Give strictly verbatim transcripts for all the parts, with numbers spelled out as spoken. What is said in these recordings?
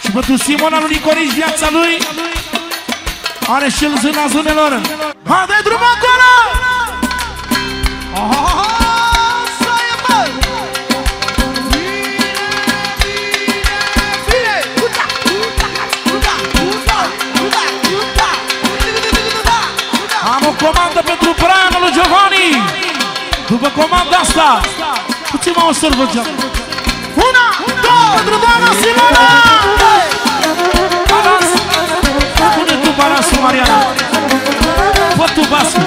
Și pentru Simona lui Nicorici, viața lui are și el zâna zânelor. Haide drum acolo! Să e, bă! Bine, am o comandă pentru Brian lui Giovanni. După comanda asta, puțin mă o sărbăgeam. Una, două, pentru doamna Simona! Balans! Pune tu balansul, Mariana! Fă tu basul!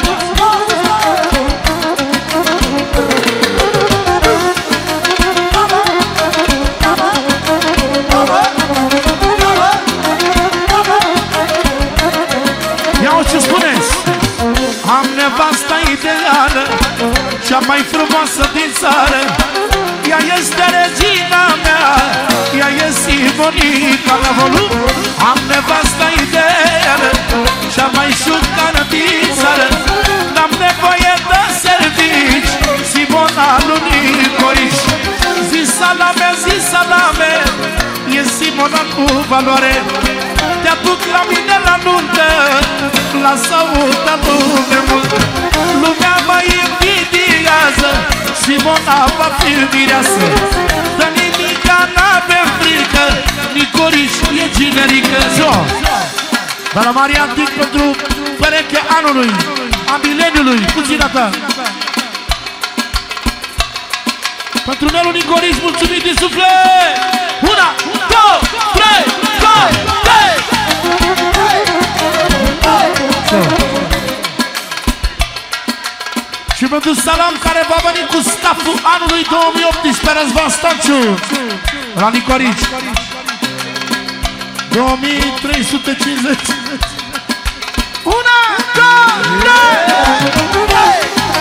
Ia-o ce spuneți! Am nevasta ideală, cea mai frumoasă din țară. Ea este regina mea, ea e Simonica la volum. Am nevasta ideală, cea mai șucană din țară. N-am nevoie de servici, Simona lui Nicorici. Zi salame, zi salame, e Simona cu valoare. Te aduc la mine la nuntă, la saută lume mult. Lumea mă invidiază, Simona va fi mireasă. Dă nimica, n-avem frică, Nicorici e generică. Zo! Dar la Maria Antic pentru perechea anului, a mileniului, puțină ta. Pentru Nelu Nicorici, mulțumim din suflet! Una, două, trei, două, trei! Și pentru Salam care va veni cu staful anului două mii optsprezece, Răzvan Stanciu la Nicorici. două mii trei sute cincizeci. Una, două, trei!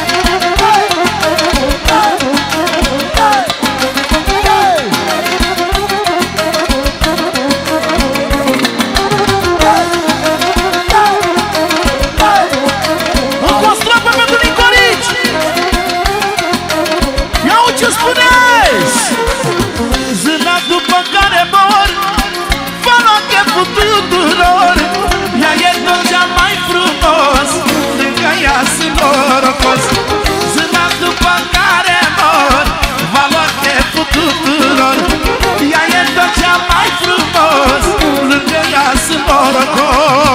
Ce spuneți? Zâna după care mor, va lua cheful tuturor. Ea e tot cea mai frumos, lângă ea sunt norocos. Zâna după care mor, va lua cheful tuturor. Ea e tot cea mai frumos, lângă ea sunt norocos.